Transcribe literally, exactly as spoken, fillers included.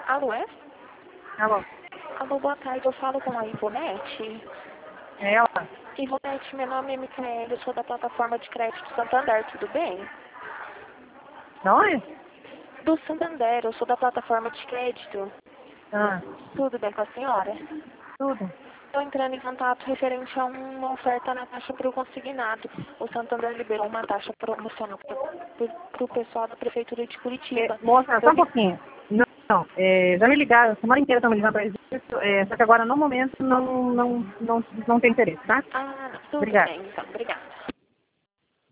Alô, é? Alô, Alô, boa tarde, eu falo com a Ivonete. é ela? Ivonete, meu nome é Micaela, eu sou da plataforma de crédito Santander, tudo bem? Não é? Do Santander, eu sou da plataforma de crédito. Ah, Tudo bem com a senhora? tudo. Estou entrando em contato referente a uma oferta na taxa para o consignado. O Santander liberou uma taxa promocional para o pessoal da Prefeitura de É, Curitiba. moça, só Eu um vi... pouquinho. Não, não é, já me ligaram, a semana inteira estão me ligando para isso, é, só que agora no momento não, não, não, não tem interesse, tá? Ah, tudo Obrigada. bem, então, obrigada.